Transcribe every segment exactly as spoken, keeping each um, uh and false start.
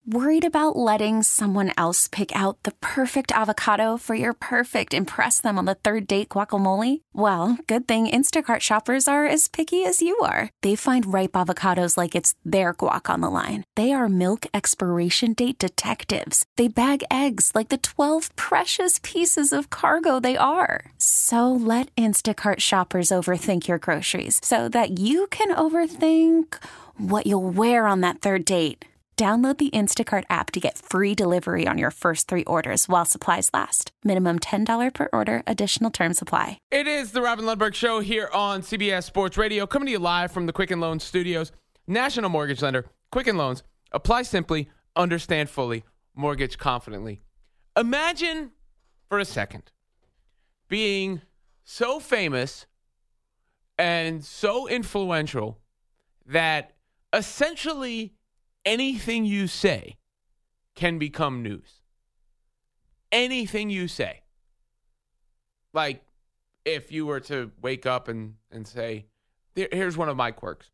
Worried about letting someone else pick out the perfect avocado for your perfect impress them on the third date guacamole? Well, good thing Instacart shoppers are as picky as you are. They find ripe avocados like it's their guac on the line. They are milk expiration date detectives. They bag eggs like the twelve precious pieces of cargo they are. So let Instacart shoppers overthink your groceries so that you can overthink what you'll wear on that third date. Download the Instacart app to get free delivery on your first three orders while supplies last. Minimum ten dollars per order. Additional terms apply. It is the Robin Lundberg Show here on C B S Sports Radio, coming to you live from the Quicken Loans Studios. National Mortgage Lender, Quicken Loans. Apply simply, understand fully, mortgage confidently. Imagine for a second being so famous and so influential that essentially anything you say can become news. Anything you say. Like, if you were to wake up and, and say, here's one of my quirks.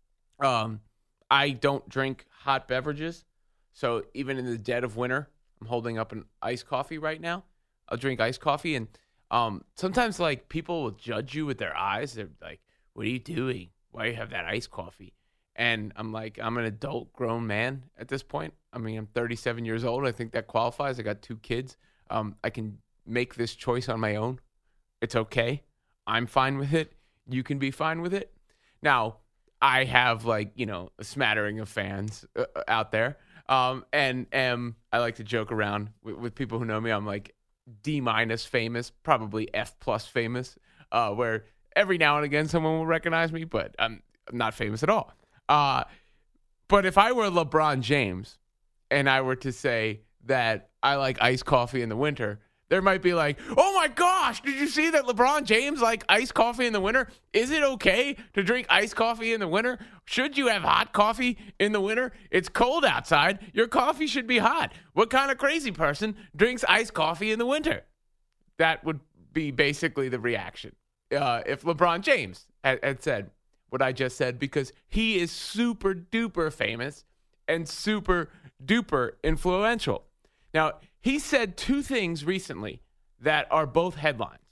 Um, I don't drink hot beverages. So even in the dead of winter, I'm holding up an iced coffee right now. I'll drink iced coffee. And um, sometimes, like, people will judge you with their eyes. They're like, what are you doing? Why do you have that iced coffee? And I'm like, I'm an adult grown man at this point. I mean, I'm thirty-seven years old. I think that qualifies. I got two kids. Um, I can make this choice on my own. It's okay. I'm fine with it. You can be fine with it. Now, I have, like, you know, a smattering of fans uh, out there. Um, and um, I like to joke around with, with people who know me. I'm like D minus famous, probably F plus famous, uh, where every now and again someone will recognize me, but I'm not famous at all. Uh, but if I were LeBron James and I were to say that I like iced coffee in the winter, there might be like, oh my gosh, did you see that LeBron James like iced coffee in the winter? Is it okay to drink iced coffee in the winter? Should you have hot coffee in the winter? It's cold outside. Your coffee should be hot. What kind of crazy person drinks iced coffee in the winter? That would be basically the reaction uh, if LeBron James had, had said what I just said, because he is super duper famous and super duper influential. Now, he said two things recently that are both headlines.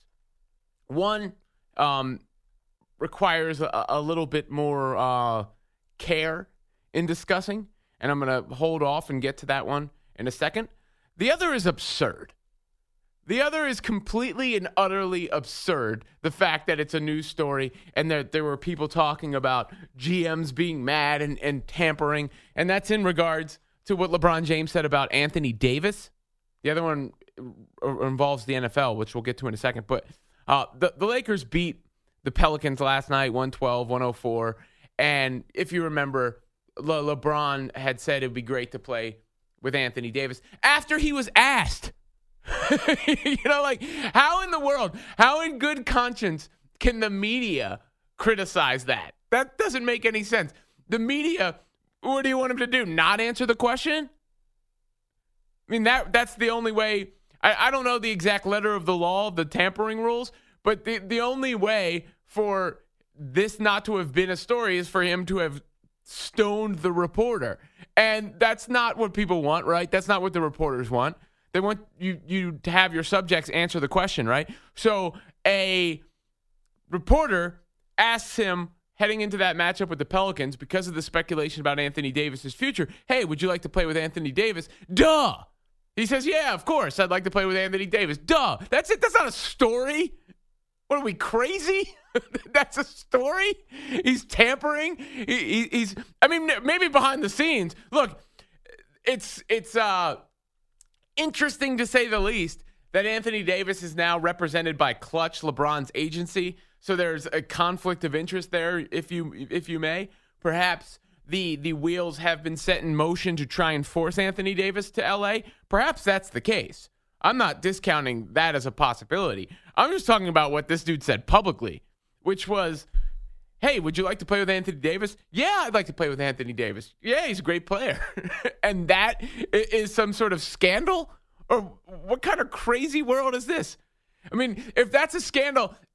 One um, requires a, a little bit more uh, care in discussing, and I'm going to hold off and get to that one in a second. The other is absurd. The other is completely and utterly absurd, the fact that it's a news story and that there were people talking about G Ms being mad and, and tampering, and that's in regards to what LeBron James said about Anthony Davis. The other one involves the N F L, which we'll get to in a second. But uh, the, the Lakers beat the Pelicans last night, one twelve, one oh four. And if you remember, Le- LeBron had said it would be great to play with Anthony Davis after he was asked. You know, like, how in the world, how in good conscience can the media criticize that? That doesn't make any sense. The media, what do you want him to do? Not answer the question? I mean, that that's the only way. I, I don't know the exact letter of the law, the tampering rules, but the, the only way for this not to have been a story is for him to have stoned the reporter. And that's not what people want, right? That's not what the reporters want. They want you, you to have your subjects answer the question, right? So a reporter asks him, heading into that matchup with the Pelicans, because of the speculation about Anthony Davis's future, hey, would you like to play with Anthony Davis? Duh! He says, yeah, of course, I'd like to play with Anthony Davis. Duh! That's it. That's not a story. What are we, crazy? That's a story? He's tampering? He, he, he's, I mean, maybe behind the scenes. Look, it's, it's, uh, interesting to say the least that Anthony Davis is now represented by Clutch, LeBron's agency. So there's a conflict of interest there, if you if you may. Perhaps the the wheels have been set in motion to try and force Anthony Davis to L A. Perhaps that's the case. I'm not discounting that as a possibility. I'm just talking about what this dude said publicly, which was, hey, would you like to play with Anthony Davis? Yeah, I'd like to play with Anthony Davis. Yeah, he's a great player. And that is some sort of scandal? Or what kind of crazy world is this? I mean, if that's a scandal,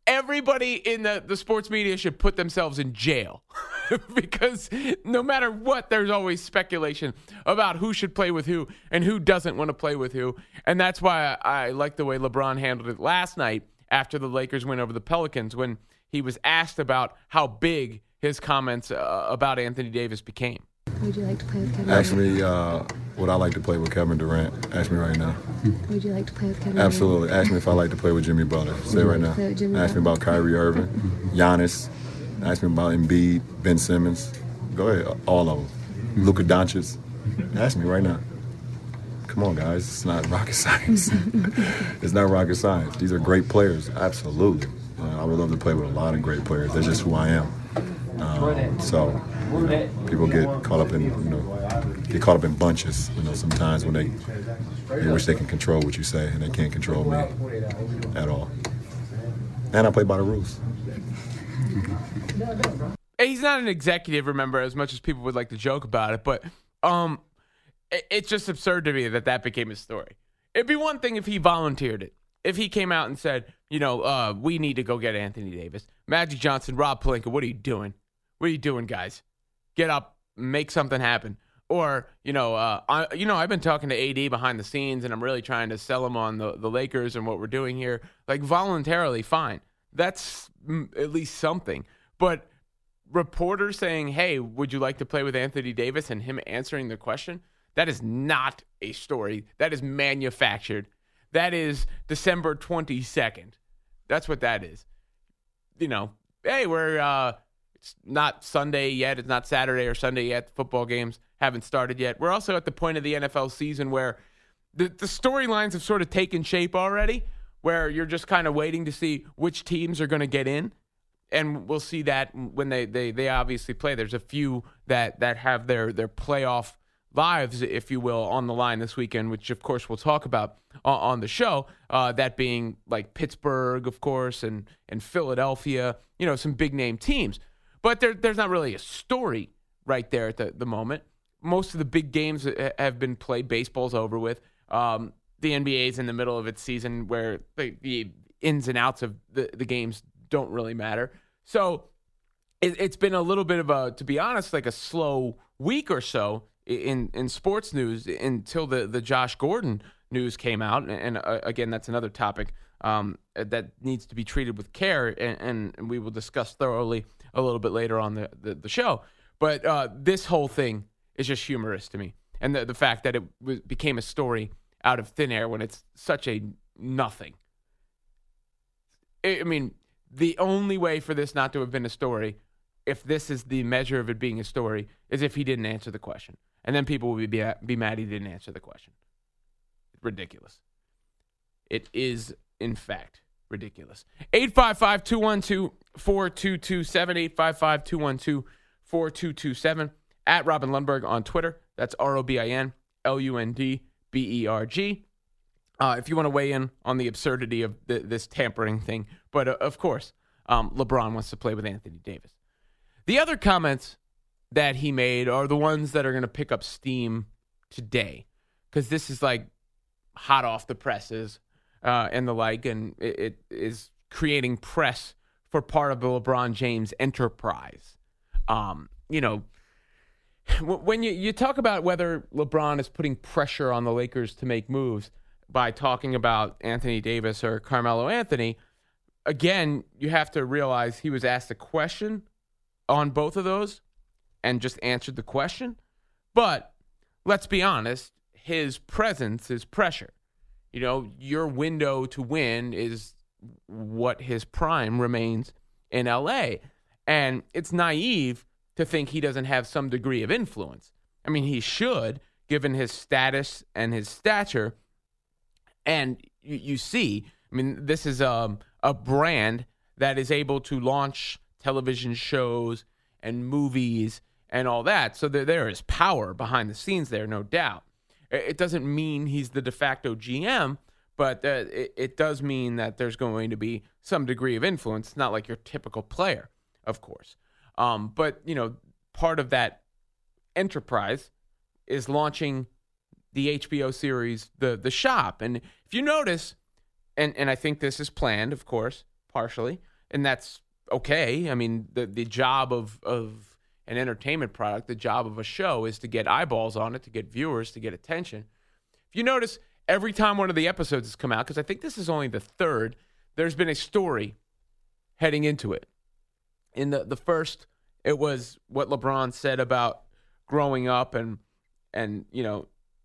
everybody in the, the sports media should put themselves in jail because no matter what, there's always speculation about who should play with who and who doesn't want to play with who. And that's why I, I like the way LeBron handled it last night after the Lakers win over the Pelicans when he was asked about how big his comments uh, about Anthony Davis became. Would you like to play with Kevin Ask Durant? me, uh, would I like to play with Kevin Durant? Ask me right now. Would you like to play with Kevin Absolutely. Durant? Ask me if I like to play with Jimmy Butler. Say it right now. Play with Jimmy Ask me Butler. about Kyrie Irving, Giannis. Ask me about Embiid, Ben Simmons. Go ahead, all of them. Luka Doncic. Ask me right now. Come on, guys. It's not rocket science. It's not rocket science. These are great players. Absolutely. Uh, I would love to play with a lot of great players. That's just who I am. Um, so you know, people get caught up in, you know, get caught up in bunches. You know, sometimes when they they wish they can control what you say, and they can't control me at all. And I play by the rules. He's not an executive, remember, as much as people would like to joke about it, but um, it, it's just absurd to me that that became his story. It'd be one thing if he volunteered it. If he came out and said, you know, uh, we need to go get Anthony Davis. Magic Johnson, Rob Pelinka, what are you doing? What are you doing, guys? Get up, make something happen. Or, you know, uh, I, you know, I've been talking to A D behind the scenes, and I'm really trying to sell him on the, the Lakers and what we're doing here. Like, voluntarily, fine. That's mm, at least something. But reporters saying, hey, would you like to play with Anthony Davis, and him answering the question, that is not a story. That is manufactured. That is December twenty-second. That's what that is. You know, hey, we're uh, it's not Sunday yet. It's not Saturday or Sunday yet. The football games haven't started yet. We're also at the point of the N F L season where the, the storylines have sort of taken shape already, where you're just kind of waiting to see which teams are going to get in. And we'll see that when they, they, they obviously play. There's a few that, that have their, their playoff lives, if you will, on the line this weekend, which, of course, we'll talk about on, on the show, uh, that being like Pittsburgh, of course, and, and Philadelphia, you know, some big-name teams. But there, there's not really a story right there at the, the moment. Most of the big games have been played. Baseball's over with. Um, the N B A's in the middle of its season where the, the ins and outs of the, the games don't really matter. So it, it's been a little bit of a, to be honest, like a slow week or so in, in sports news until the, the Josh Gordon news came out. And, and uh, again, that's another topic um, that needs to be treated with care, and, and we will discuss thoroughly a little bit later on the, the, the show. But uh, this whole thing is just humorous to me. And the, the fact that it w- became a story out of thin air when it's such a nothing. I mean, the only way for this not to have been a story, if this is the measure of it being a story, is if he didn't answer the question. And then people will be, be mad he didn't answer the question. Ridiculous. It is, in fact, ridiculous. eight five five, two one two, four two two seven, eight five five, two one two, four two two seven. At Robin Lundberg on Twitter. That's R O B I N L U N D B E R G. Uh, if you want to weigh in on the absurdity of the, this tampering thing. But, uh, of course, um, LeBron wants to play with Anthony Davis. The other comments that he made are the ones that are going to pick up steam today, because this is like hot off the presses uh, and the like, and it, it is creating press for part of the LeBron James enterprise. Um, you know, when you, you talk about whether LeBron is putting pressure on the Lakers to make moves by talking about Anthony Davis or Carmelo Anthony, again, you have to realize he was asked a question on both of those and just answered the question. But let's be honest, his presence is pressure. You know, your window to win is what his prime remains in L A. And it's naive to think he doesn't have some degree of influence. I mean, he should, given his status and his stature. And you, you see, I mean, this is um, a brand that is able to launch television shows and movies and all that. So there, there is power behind the scenes there, no doubt. It doesn't mean he's the de facto G M, but uh, it, it does mean that there's going to be some degree of influence. It's not like your typical player, of course. Um, but, you know, part of that enterprise is launching the H B O series, The The Shop. And if you notice, and, and I think this is planned, of course, partially, and that's okay. I mean, the the job of of an entertainment product, the job of a show is to get eyeballs on it, to get viewers, to get attention. If you notice, every time one of the episodes has come out, because I think this is only the third, there's been a story heading into it. In the, the first, it was what LeBron said about growing up and, and you know,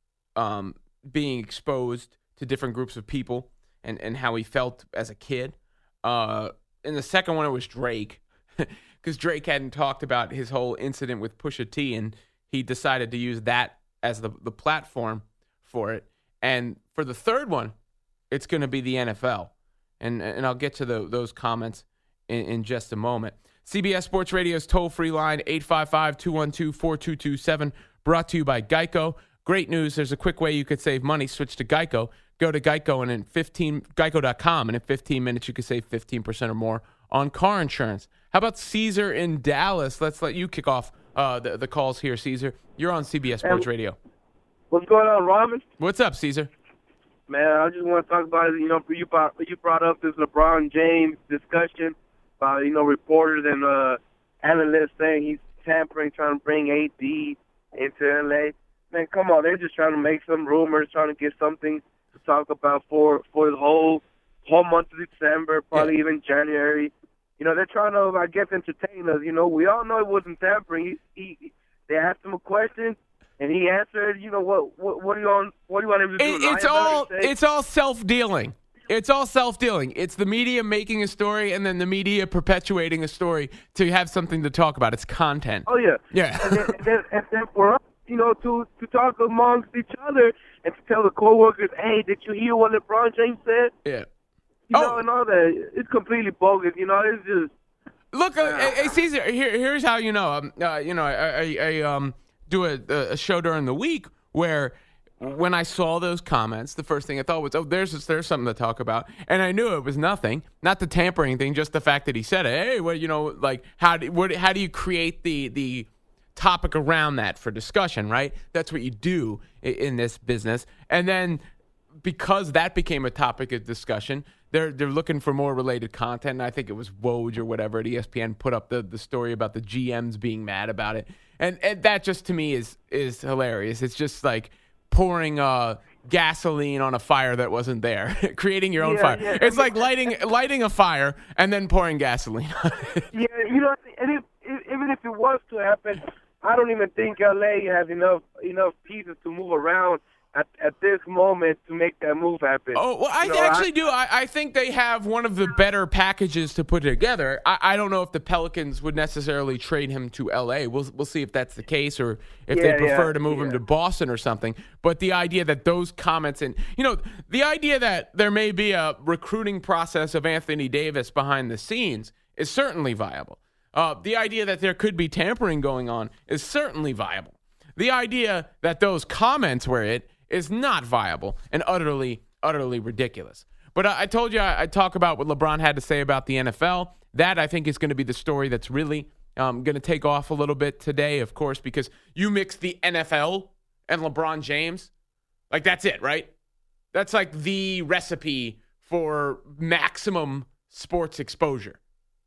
um, being exposed to different groups of people and, and how he felt as a kid. Uh, in the second one, it was Drake, because Drake hadn't talked about his whole incident with Pusha T, and he decided to use that as the, the platform for it. And for the third one, it's going to be the N F L. And and I'll get to the, those comments in, in just a moment. C B S Sports Radio's toll-free line, eight five five, two one two, four two two seven, brought to you by Geico. Great news. There's a quick way you could save money. Switch to Geico. Go to Geico and in fifteen geico dot com, and in fifteen minutes you can save fifteen percent or more on car insurance. How about Caesar in Dallas? Let's let you kick off uh, the, the calls here, Caesar. You're on C B S Sports Radio. What's going on, Robin? What's up, Caesar? Man, I just want to talk about, you know, you brought, you brought up this LeBron James discussion about, you know, reporters and uh, analysts saying he's tampering, trying to bring A D into L A. Man, come on, they're just trying to make some rumors, trying to get something to talk about for, for the whole whole month of December, probably yeah. even January. You know, they're trying to, I guess, entertain us. You know, we all know it wasn't tampering. He, he, they asked him a question, and he answered. You know, what what, what do you want? What do you want him to do? It, it's all it's all self-dealing. It's all self-dealing. It's the media making a story, and then the media perpetuating a story to have something to talk about. It's content. Oh yeah, yeah. and, then, and, then, and then for us, you know, to to talk amongst each other and to tell the coworkers, hey, did you hear what LeBron James said? Yeah. You oh. know, and all that. It's completely bogus. You know, it's just. Look, uh, hey, Caesar. Here, here's how you know. Um, uh, you know, I, I, I um do a, a show during the week where when I saw those comments, the first thing I thought was, oh, there's there's something to talk about, and I knew it was nothing, not the tampering thing, just the fact that he said it. Hey, well, you know, like how do what, how do you create the the topic around that for discussion, right? That's what you do in, in this business, and then because that became a topic of discussion. They're they're looking for more related content, and I think it was Woj or whatever at E S P N put up the, the story about the G Ms being mad about it, and, and that just to me is is hilarious. It's just like pouring uh, gasoline on a fire that wasn't there, creating your own yeah, fire. Yeah. It's like lighting lighting a fire and then pouring gasoline on it. Yeah, you know, and if, if, even if it was to happen, I don't even think L A has enough enough pieces to move around At, at this moment to make that move happen. Oh, well, I you know, actually I, do. I, I think they have one of the better packages to put together. I, I don't know if the Pelicans would necessarily trade him to L A. We'll we'll see if that's the case or if yeah, they prefer yeah, to move yeah. him to Boston or something. But the idea that those comments and, you know, the idea that there may be a recruiting process of Anthony Davis behind the scenes is certainly viable. Uh, the idea that there could be tampering going on is certainly viable. The idea that those comments were it is not viable and utterly, utterly ridiculous. But I, I told you I, I'd talk about what LeBron had to say about the N F L. That, I think, is going to be the story that's really um, going to take off a little bit today, of course, because you mix the N F L and LeBron James. Like, that's it, right? That's like the recipe for maximum sports exposure.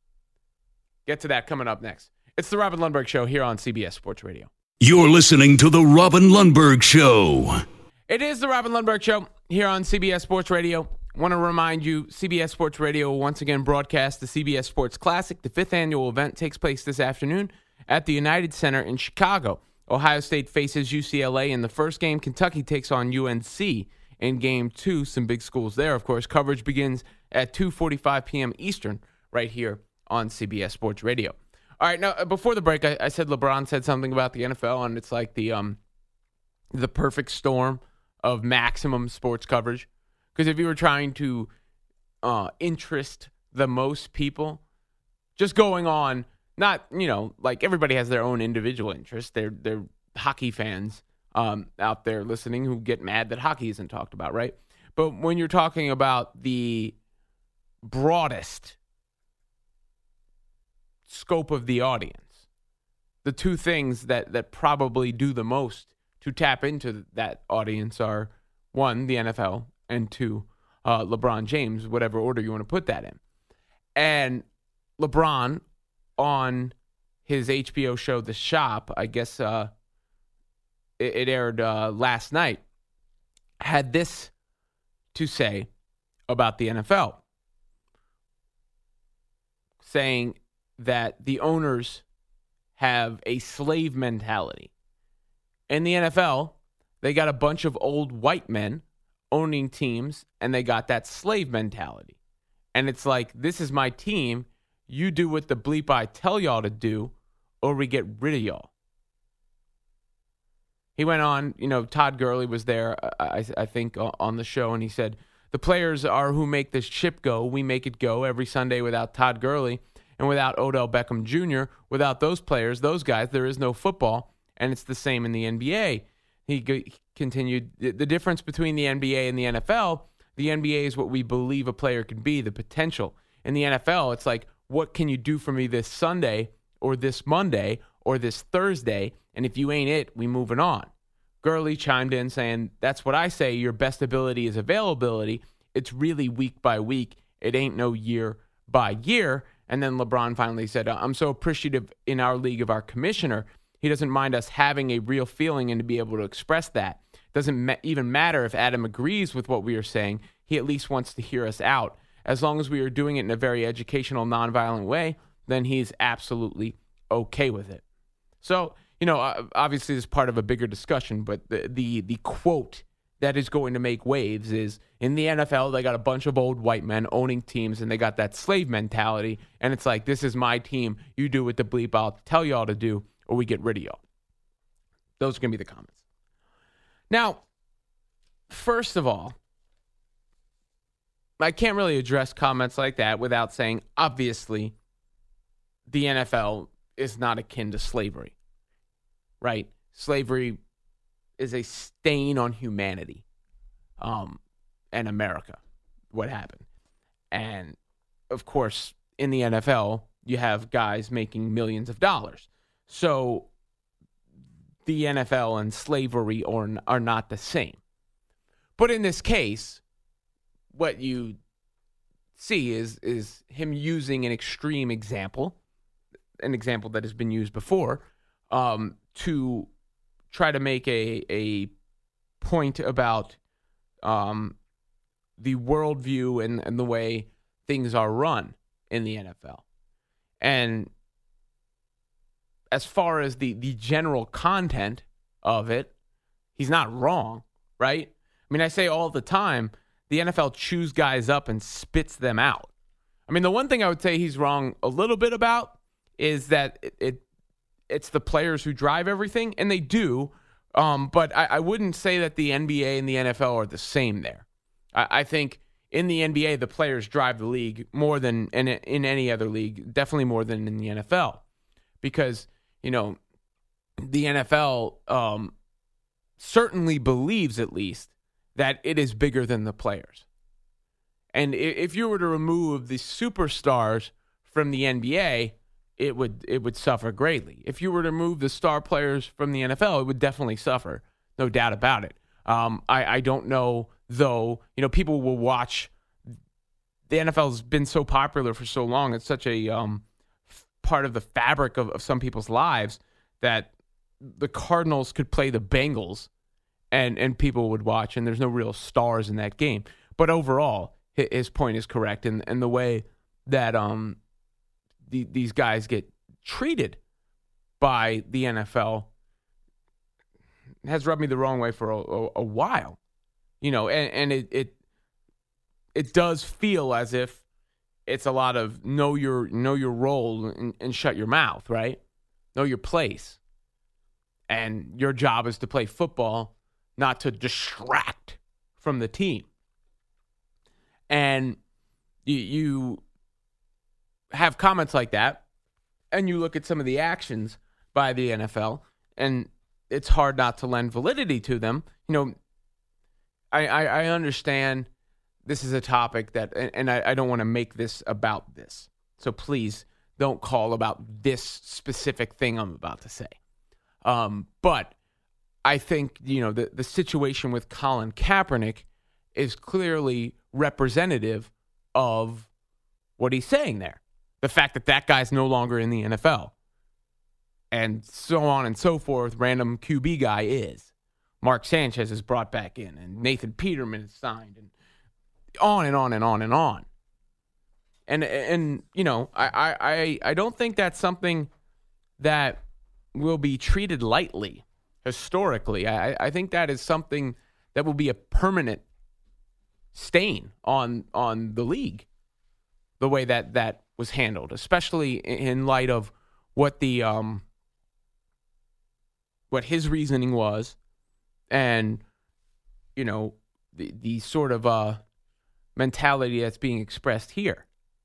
Get to that coming up next. It's the Robin Lundberg Show here on C B S Sports Radio. You're listening to the Robin Lundberg Show. It is the Robin Lundberg Show here on C B S Sports Radio. Want to remind you, C B S Sports Radio will once again broadcast the C B S Sports Classic. The fifth annual event takes place this afternoon at the United Center in Chicago. Ohio State faces U C L A in the first game. Kentucky takes on U N C in game two. Some big schools there, of course. Coverage begins at two forty-five p.m. Eastern right here on C B S Sports Radio. All right, now, before the break, I, I said LeBron said something about the N F L, and it's like the um the perfect storm of maximum sports coverage. Because if you were trying to uh, interest the most people, just going on, not, you know, like everybody has their own individual interest. They're, they're hockey fans um, out there listening who get mad that hockey isn't talked about, right? But when you're talking about the broadest scope of the audience, the two things that, that probably do the most to tap into that audience are, one, the N F L, and two, uh, LeBron James, whatever order you want to put that in. And LeBron on his H B O show, The Shop, I guess uh, it, it aired uh, last night, had this to say about the N F L, saying that the owners have a slave mentality. In the N F L, they got a bunch of old white men owning teams, and they got that slave mentality. And it's like, this is my team. You do what the bleep I tell y'all to do, or we get rid of y'all. He went on, you know, Todd Gurley was there, I, I think, on the show, and he said, the players are who make this ship go. We make it go every Sunday without Todd Gurley and without Odell Beckham Junior Without those players, those guys, there is no football, and it's the same in the N B A. He g- continued, the difference between the N B A and the N F L, the N B A is what we believe a player can be, the potential. In the N F L, it's like, what can you do for me this Sunday or this Monday or this Thursday? And if you ain't it, we moving on. Gurley chimed in saying, that's what I say. Your best ability is availability. It's really week by week. It ain't no year by year. And then LeBron finally said, I'm so appreciative in our league of our commissioner. He doesn't mind us having a real feeling and to be able to express that. Doesn't ma- even matter if Adam agrees with what we are saying. He at least wants to hear us out. As long as we are doing it in a very educational, nonviolent way, then he's absolutely okay with it. So, you know, obviously this is part of a bigger discussion, but the, the the quote that is going to make waves is, in the N F L, they got a bunch of old white men owning teams, and they got that slave mentality, and it's like, this is my team. You do what the bleep I'll tell y'all to do, or we get rid of y'all. Those are going to be the comments. Now, first of all, I can't really address comments like that without saying, obviously, the N F L is not akin to slavery, right? Slavery is a stain on humanity um, and America, what happened. And, of course, in the N F L, you have guys making millions of dollars. So the N F L and slavery are, are not the same. But in this case, what you see is is him using an extreme example, an example that has been used before, um, to try to make a a point about um, the worldview and, and the way things are run in the N F L. And as far as the, the general content of it, he's not wrong, right? I mean, I say all the time, the N F L chews guys up and spits them out. I mean, the one thing I would say he's wrong a little bit about is that it, it it's the players who drive everything, and they do. Um, but I, I wouldn't say that the N B A and the N F L are the same there. I, I think in the N B A, the players drive the league more than in, in any other league, definitely more than in the N F L. Because, you know, the N F L um, certainly believes, at least, that it is bigger than the players. And if you were to remove the superstars from the N B A, it would it would suffer greatly. If you were to remove the star players from the N F L, it would definitely suffer, no doubt about it. Um, I, I don't know, though, you know, people will watch. The N F L has been so popular for so long. It's such a um, part of the fabric of, of some people's lives that the Cardinals could play the Bengals and, and people would watch, and there's no real stars in that game. But overall, his point is correct, and, and the way that um the, these guys get treated by the N F L has rubbed me the wrong way for a, a, a while, you know, and, and it, it it does feel as if it's a lot of know your know your role and, and shut your mouth, right? Know your place, and your job is to play football, not to distract from the team. And you, you have comments like that, and you look at some of the actions by the N F L, and it's hard not to lend validity to them. You know, I, I, I understand this is a topic that, and, and I, I don't want to make this about this. So please don't call about this specific thing I'm about to say. Um, but I think, you know, the, the situation with Colin Kaepernick is clearly representative of what he's saying there. The fact that that guy's no longer in the N F L. And so on and so forth, random Q B guy is. Mark Sanchez is brought back in, and Nathan Peterman is signed, and on and on and on and on. And, and you know, I, I, I don't think that's something that will be treated lightly historically. I, I think that is something that will be a permanent stain on on the league, the way that that was handled, especially in light of what the um what his reasoning was, and you know the the sort of uh mentality that's being expressed here.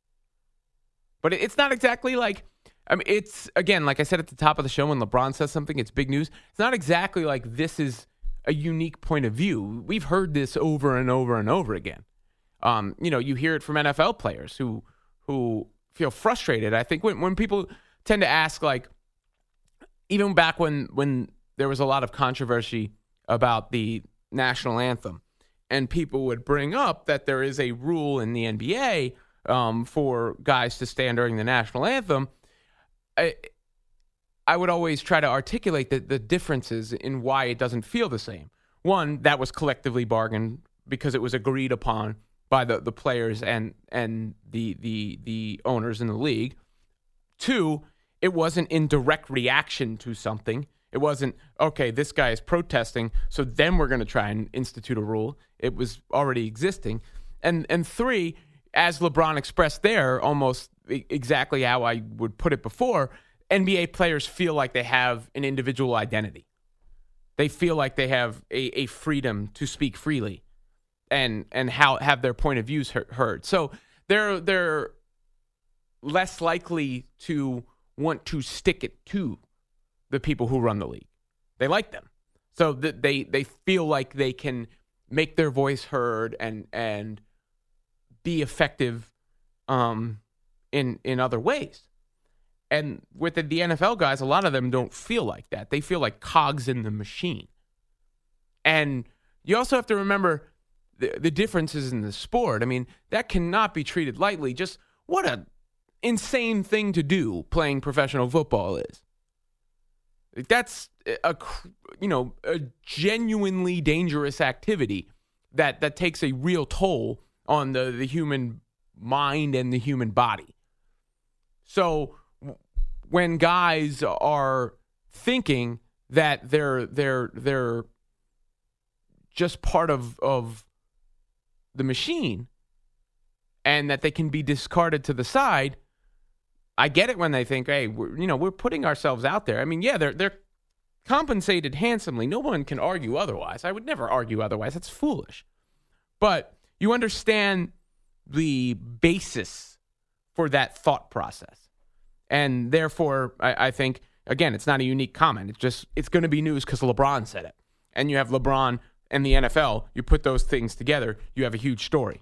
But it's not exactly like, I mean, it's, again, like I said at the top of the show, when LeBron says something, it's big news. It's not exactly like this is a unique point of view. We've heard this over and over and over again. Um, you know, you hear it from N F L players who who feel frustrated. I think when, when people tend to ask, like, even back when, when there was a lot of controversy about the national anthem, and people would bring up that there is a rule in the N B A um, for guys to stand during the national anthem, I, I would always try to articulate the, the differences in why it doesn't feel the same. One, that was collectively bargained because it was agreed upon by the, the players and and the, the the owners in the league. Two, it wasn't in direct reaction to something. It wasn't, okay, this guy is protesting, so then we're going to try and institute a rule. It was already existing. And and three, as LeBron expressed there, almost exactly how I would put it before, N B A players feel like they have an individual identity. They feel like they have a, a freedom to speak freely and and how have their point of views heard. So they're they're less likely to want to stick it to the people who run the league. They like them. So that they they feel like they can make their voice heard and and be effective um, in in other ways. And with the, the N F L guys, a lot of them don't feel like that. They feel like cogs in the machine. And you also have to remember the, the differences in the sport. I mean, that cannot be treated lightly. Just what a insane thing to do playing professional football is. That's a, you know, a genuinely dangerous activity that, that takes a real toll on the, the human mind and the human body. So when guys are thinking that they're they're they're just part of of the machine and that they can be discarded to the side, I get it when they think, hey, we're, you know, we're putting ourselves out there. I mean, yeah, they're they're compensated handsomely. No one can argue otherwise. I would never argue otherwise. That's foolish. But you understand the basis for that thought process. And therefore, I, I think, again, it's not a unique comment. It's just, it's going to be news because LeBron said it. And you have LeBron and the N F L. You put those things together, you have a huge story.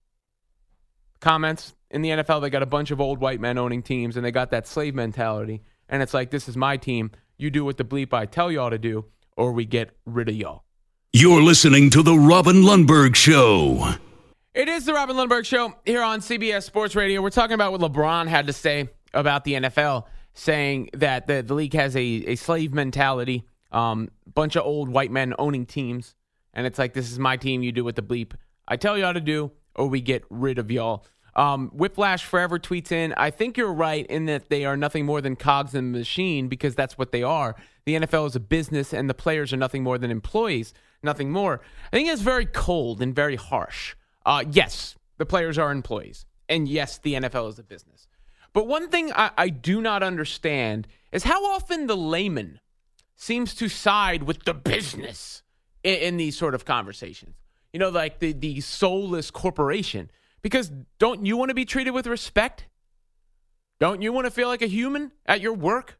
Comments in the N F L, they got a bunch of old white men owning teams, and they got that slave mentality. And it's like, this is my team. You do what the bleep I tell y'all to do, or we get rid of y'all. You're listening to The Robin Lundberg Show. It is The Robin Lundberg Show here on C B S Sports Radio. We're talking about what LeBron had to say about the N F L, saying that the, the league has a, a slave mentality, um, bunch of old white men owning teams, and it's like, this is my team, you do what the bleep I tell y'all to do, or we get rid of y'all. Um, Whiplash Forever tweets in, I think you're right in that they are nothing more than cogs in the machine, because that's what they are. The N F L is a business, and the players are nothing more than employees, nothing more. I think it's very cold and very harsh. Uh, yes, the players are employees, and yes, the N F L is a business. But one thing I, I do not understand is how often the layman seems to side with the business in, in these sort of conversations. You know, like the, the soulless corporation. Because don't you want to be treated with respect? Don't you want to feel like a human at your work?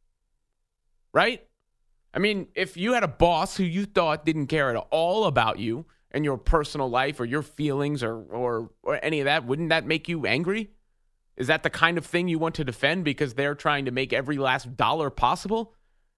Right? I mean, if you had a boss who you thought didn't care at all about you and your personal life or your feelings or, or, or any of that, wouldn't that make you angry? Is that the kind of thing you want to defend because they're trying to make every last dollar possible?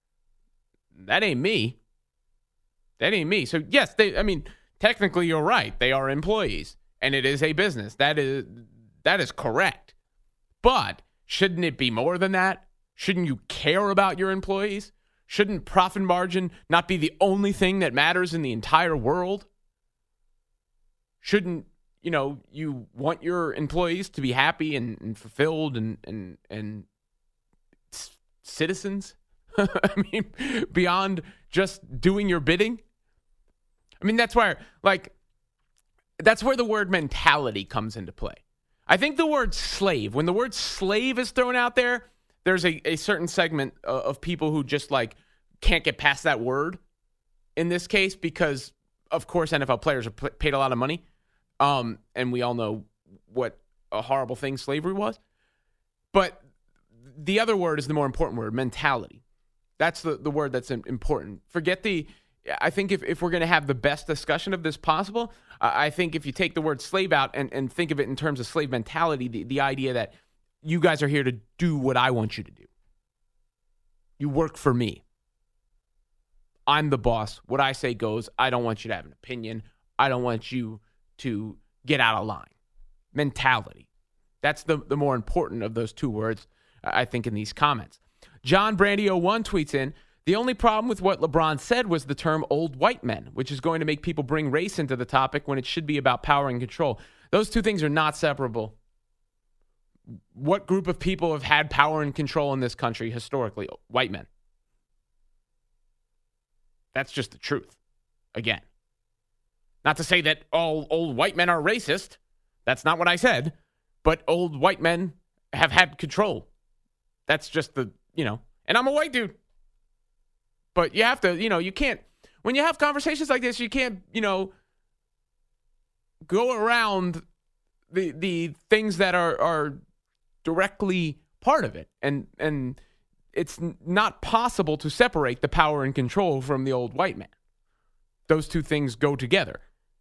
That ain't me. That ain't me. So, yes, they. I mean, technically you're right. They are employees, and it is a business. That is that is correct. But shouldn't it be more than that? Shouldn't you care about your employees? Shouldn't profit margin not be the only thing that matters in the entire world? Shouldn't, you know, you want your employees to be happy and, and fulfilled and, and, and c- citizens? I mean, beyond just doing your bidding? I mean, that's where, like, that's where the word mentality comes into play. I think the word slave, when the word slave is thrown out there, there's a, a certain segment of, of people who just, like, can't get past that word in this case because, of course, N F L players are p- paid a lot of money. Um, and we all know what a horrible thing slavery was. But the other word is the more important word, mentality. That's the, the word that's important. Forget the, I think if, if we're going to have the best discussion of this possible, uh, I think if you take the word slave out and, and think of it in terms of slave mentality, the, the idea that you guys are here to do what I want you to do. You work for me. I'm the boss. What I say goes. I don't want you to have an opinion. I don't want you to get out of line. Mentality. That's the, the more important of those two words, I think, in these comments. John Brandy oh one tweets in, the only problem with what LeBron said was the term old white men, which is going to make people bring race into the topic when it should be about power and control. Those two things are not separable. What group of people have had power and control in this country historically? White men. That's just the truth. Again. Not to say that all old white men are racist. That's not what I said. But old white men have had control. That's just the, you know, and I'm a white dude. But you have to, you know, you can't, when you have conversations like this, you can't, you know, go around the the things that are, are directly part of it. And and it's not possible to separate the power and control from the old white man. Those two things go together.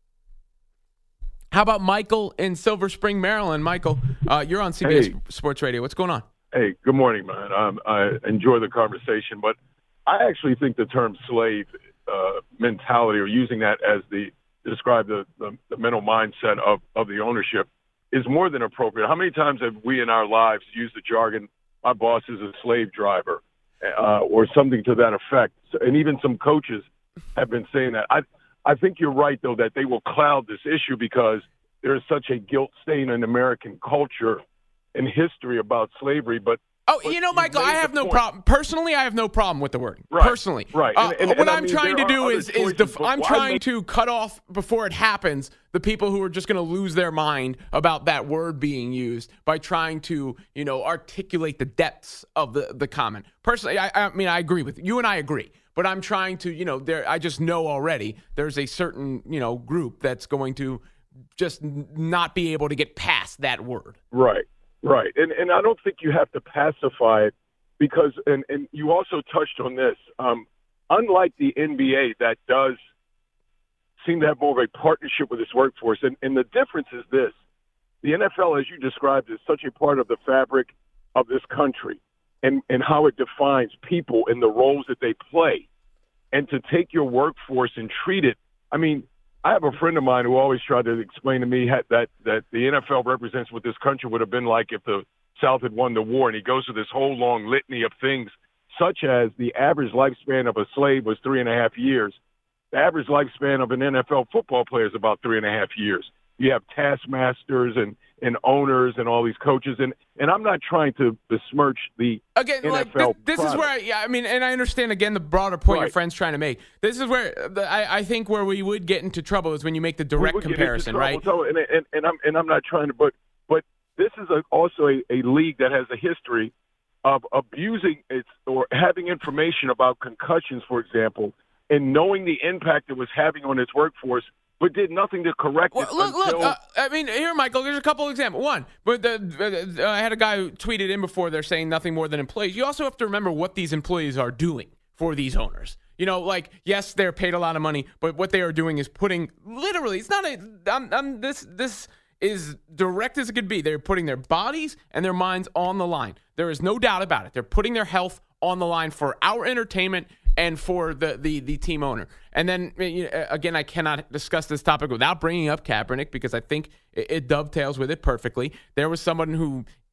How about Michael in Silver Spring, Maryland? Michael, uh, you're on C B S hey. Sports Radio. What's going on? Hey, good morning, man. Um, I enjoy the conversation, but I actually think the term slave uh, mentality, or using that as the describe the, the, the mental mindset of, of the ownership, is more than appropriate. How many times have we in our lives used the jargon, my boss is a slave driver, uh, or something to that effect? And even some coaches have been saying that. I I think you're right, though, that they will cloud this issue because there is such a guilt stain in American culture and history about slavery. But Oh, you know, Michael, I have no point. problem. Personally, I have no problem with the word. Right. Personally. Right. Uh, and, and, what and I'm I mean, trying to do is, is def- I'm trying make- to cut off before it happens the people who are just going to lose their mind about that word being used by trying to, you know, articulate the depths of the, the comment. Personally, I, I mean, I agree with you. You and I agree. But I'm trying to, you know, there. I just know already there's a certain, you know, group that's going to just not be able to get past that word. Right. Right. And and I don't think you have to pacify it. Because, and, and you also touched on this, um, unlike the N B A that does seem to have more of a partnership with its workforce, and, and the difference is this, the N F L, as you described, is such a part of the fabric of this country and, and how it defines people and the roles that they play. And to take your workforce and treat it, I mean, I have a friend of mine who always tried to explain to me that, that the N F L represents what this country would have been like if the South had won the war, and he goes through this whole long litany of things, such as the average lifespan of a slave was three and a half years. The average lifespan of an N F L football player is about three and a half years. You have taskmasters and, and owners and all these coaches, and, and I'm not trying to besmirch the again, N F L like this, this is where I, yeah, I mean, and I understand again the broader point right. your friend's trying to make. This is where the, I, I think where we would get into trouble is when you make the direct comparison, right? So, and, and, and I'm and I'm not trying to, but but. This is a, also a, a league that has a history of abusing its or having information about concussions, for example, and knowing the impact it was having on its workforce, but did nothing to correct well, it. Look, until... look. Uh, I mean, here, Michael. There's a couple of examples. One, but the, uh, I had a guy who tweeted in before. They're saying nothing more than employees. You also have to remember what these employees are doing for these owners. You know, like, yes, they're paid a lot of money, but what they are doing is putting literally. It's not a. I'm, I'm this this. is direct as it could be. They're putting their bodies and their minds on the line. There is no doubt about it. They're putting their health on the line for our entertainment and for the the, the team owner. And then, you know, again, I cannot discuss this topic without bringing up Kaepernick because I think it, it dovetails with it perfectly. There was someone who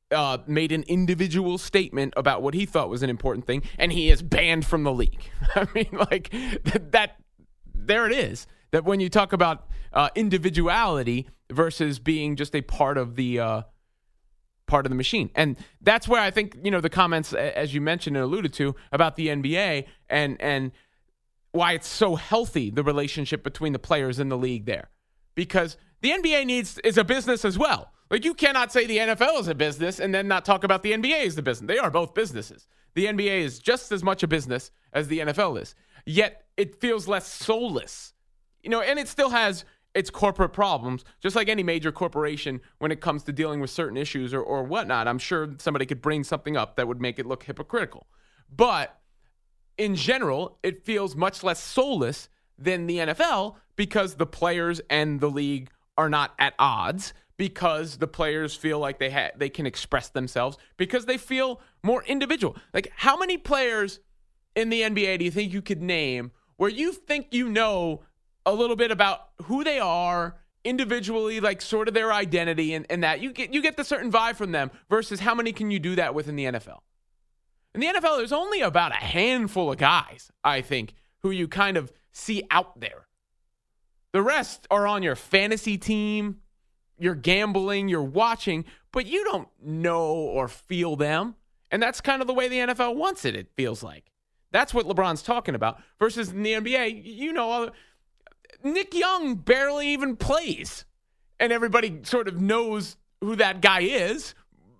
uh, made an individual statement about what he thought was an important thing, and he is banned from the league. I mean, like, that, that there it is. That when you talk about uh, individuality versus being just a part of the uh, part of the machine. And that's where I think, you know, the comments, as you mentioned and alluded to, about the N B A and and why it's so healthy, the relationship between the players in the league there. Because the N B A needs is a business as well. Like, you cannot say the N F L is a business and then not talk about the N B A as the business. They are both businesses. The N B A is just as much a business as the N F L is. Yet it feels less soulless. You know, and it still has its corporate problems, just like any major corporation when it comes to dealing with certain issues or, or whatnot. I'm sure somebody could bring something up that would make it look hypocritical. But in general, it feels much less soulless than the N F L because the players and the league are not at odds, because the players feel like they ha- they can express themselves, because they feel more individual. Like, how many players in the N B A do you think you could name where you think you know a little bit about who they are individually, like sort of their identity, and, and that you get you get the certain vibe from them, versus how many can you do that with in the N F L? In the N F L, there's only about a handful of guys, I think, who you kind of see out there. The rest are on your fantasy team, you're gambling, you're watching, but you don't know or feel them. And that's kind of the way the N F L wants it, it feels like. That's what LeBron's talking about. Versus in the N B A, you know, all the, Nick Young barely even plays, and everybody sort of knows who that guy is,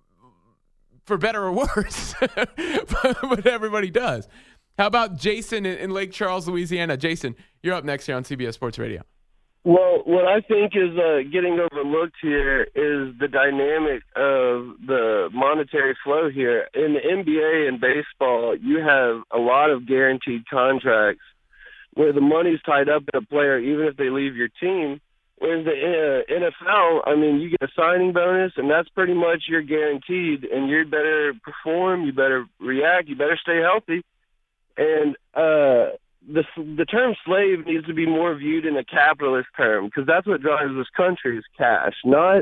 for better or worse, but everybody does. How about Jason in Lake Charles, Louisiana? Jason, you're up next here on C B S Sports Radio. Well, what I think is uh, getting overlooked here is the dynamic of the monetary flow here. In the N B A and baseball, you have a lot of guaranteed contracts where the money's tied up in a player even if they leave your team. Whereas the uh, N F L, I mean, you get a signing bonus, and that's pretty much you're guaranteed, and you better perform, you better react, you better stay healthy. And uh, the the term slave needs to be more viewed in a capitalist term, because that's what drives this country is cash, not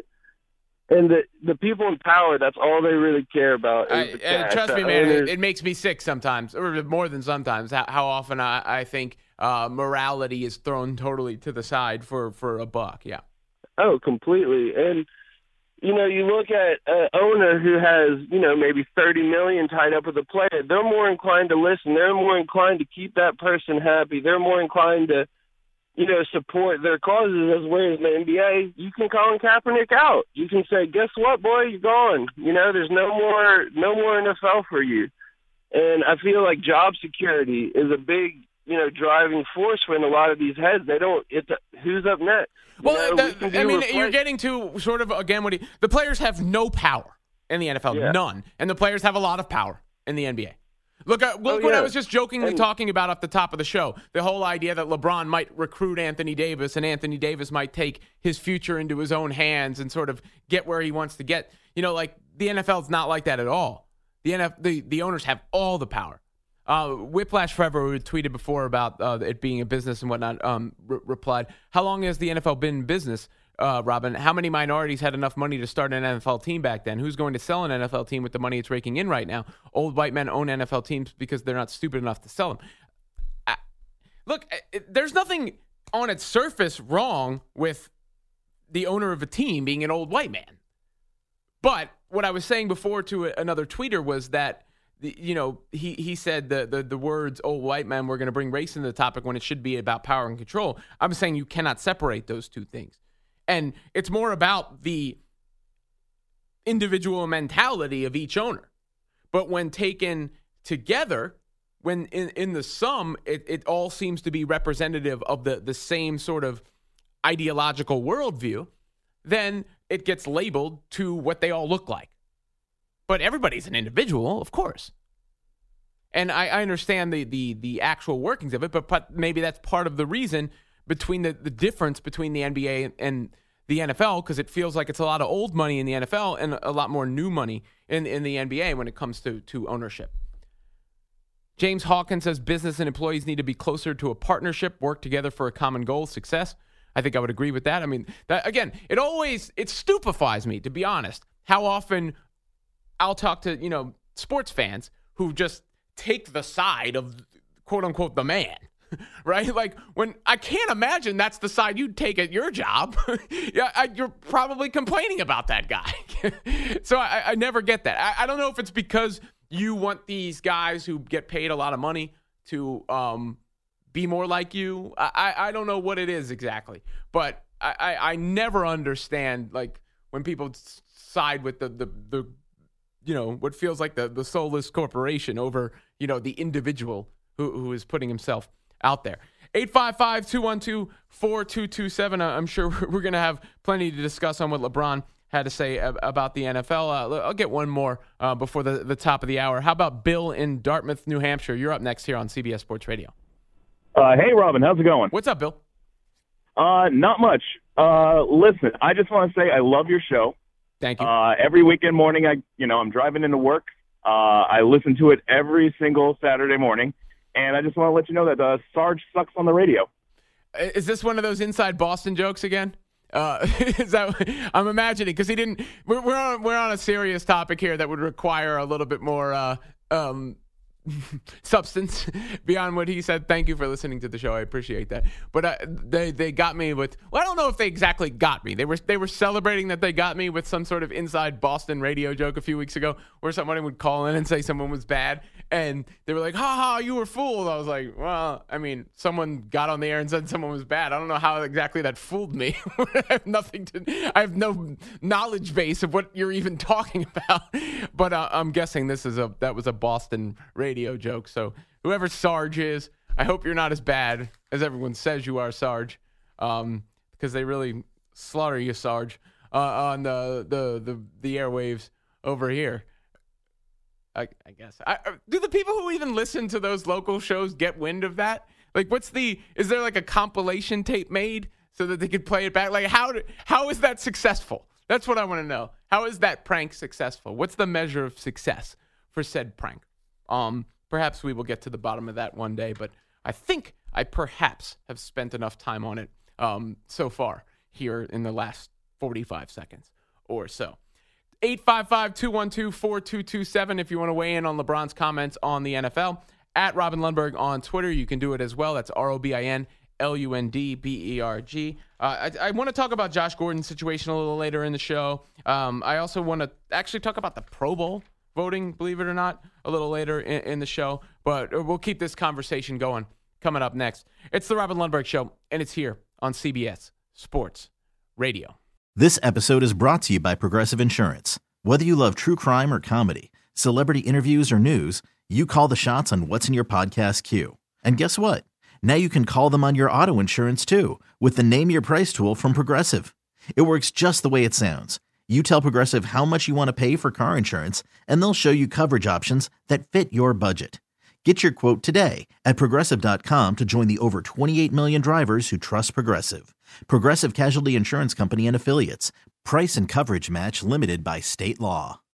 and the the people in power. That's all they really care about. Is the cash. Uh, trust me, man, it, it makes me sick sometimes, or more than sometimes. How, how often I, I think uh, morality is thrown totally to the side for, for a buck. Yeah. Oh, completely. And you know, you look at an owner who has, you know, maybe thirty million dollars tied up with a player. They're more inclined to listen. They're more inclined to keep that person happy. They're more inclined to, you know, support their causes. As well as the N B A, you can call Kaepernick out. You can say, guess what, boy, you're gone. You know, there's no more, no more N F L for you. And I feel like job security is a big, you know, driving force when a lot of these heads, they don't, it's a, who's up next? Well, you know, the, we I mean, replace- you're getting to sort of, again, what he, the players have no power in the N F L, Yeah. none. And the players have a lot of power in the N B A. Look, uh, look Oh, what yeah. I was just jokingly And- talking about off the top of the show. The whole idea that LeBron might recruit Anthony Davis and Anthony Davis might take his future into his own hands and sort of get where he wants to get. You know, like the N F L is not like that at all. The N F L, the, the owners have all the power. Uh, Whiplash Forever, who tweeted before about uh, it being a business and whatnot, um, re- replied, how long has the N F L been in business, uh, Robin? How many minorities had enough money to start an N F L team back then? Who's going to sell an N F L team with the money it's raking in right now? Old white men own N F L teams because they're not stupid enough to sell them. I, look, it, there's nothing on its surface wrong with the owner of a team being an old white man. But what I was saying before to another tweeter was that, you know, he, he said the, the, the words old white men were going to bring race into the topic when it should be about power and control. I'm saying you cannot separate those two things. And it's more about the individual mentality of each owner. But when taken together, when in, in the sum, it, it all seems to be representative of the, the same sort of ideological worldview, then it gets labeled to what they all look like. But everybody's an individual, of course. And I, I understand the, the the actual workings of it, but, but maybe that's part of the reason between the, the difference between the N B A and the N F L, because it feels like it's a lot of old money in the N F L and a lot more new money in, in the N B A when it comes to, to ownership. James Hawkins says business and employees need to be closer to a partnership, work together for a common goal, success. I think I would agree with that. I mean, that, again, it always, it stupefies me, to be honest, how often I'll talk to, you know, sports fans who just take the side of, quote unquote, the man. Right? Like, when I can't imagine that's the side you'd take at your job. yeah, I, you're probably complaining about that guy. so I, I never get that. I, I don't know if it's because you want these guys who get paid a lot of money to um, be more like you. I, I, I don't know what it is exactly. But I, I, I never understand, like, when people side with the, the, the you know, what feels like the, the soulless corporation over, you know, the individual who, who is putting himself out there. eight five five, two one two, four two two seven. I'm sure we're going to have plenty to discuss on what LeBron had to say about the N F L. Uh, I'll get one more uh, before the, the top of the hour. How about Bill in Dartmouth, New Hampshire? You're up next here on C B S Sports Radio. Uh, hey, Robin. How's it going? What's up, Bill? Uh, not much. Uh, listen, I just want to say I love your show. Thank you. Uh, every weekend morning, I, you know, I'm driving into work. Uh, I listen to it every single Saturday morning. And I just want to let you know that uh, Sarge sucks on the radio. Is this one of those inside Boston jokes again? Uh, is that I'm imagining, because he didn't. We're, we're on we're on a serious topic here that would require a little bit more uh, um, substance beyond what he said. Thank you for listening to the show. I appreciate that. But uh, they they got me with. Well, I don't know if they exactly got me. They were they were celebrating that they got me with some sort of inside Boston radio joke a few weeks ago, where somebody would call in and say someone was bad, and they were like, "Ha ha, you were fooled." I was like, "Well, I mean, someone got on the air and said someone was bad. I don't know how exactly that fooled me. I have nothing to. I have no knowledge base of what you're even talking about." But uh, I'm guessing this is a that was a Boston radio joke. So whoever Sarge is, I hope you're not as bad as everyone says you are, Sarge, um, because they really slaughter you, Sarge, uh, on the, the the the airwaves over here. I, I guess. I, do the people who even listen to those local shows get wind of that? Like, what's the? Is there like a compilation tape made so that they could play it back? Like, how do, how is that successful? That's what I want to know. How is that prank successful? What's the measure of success for said prank? Um, perhaps we will get to the bottom of that one day, but I think I perhaps have spent enough time on it um, so far here in the last forty-five seconds or so. eight five five, two one two, four two two seven if you want to weigh in on LeBron's comments on the N F L. At Robin Lundberg on Twitter, you can do it as well. That's R O B I N L U N D B E R G. Uh, I, I want to talk about Josh Gordon's situation a little later in the show. Um, I also want to actually talk about the Pro Bowl voting, believe it or not, a little later in, in the show. But we'll keep this conversation going coming up next. It's the Robin Lundberg Show, and it's here on C B S Sports Radio. This episode is brought to you by Progressive Insurance. Whether you love true crime or comedy, celebrity interviews or news, you call the shots on what's in your podcast queue. And guess what? Now you can call them on your auto insurance too with the Name Your Price tool from Progressive. It works just the way it sounds. You tell Progressive how much you want to pay for car insurance, and they'll show you coverage options that fit your budget. Get your quote today at Progressive dot com to join the over twenty-eight million drivers who trust Progressive. Progressive Casualty Insurance Company and Affiliates. Price and coverage match limited by state law.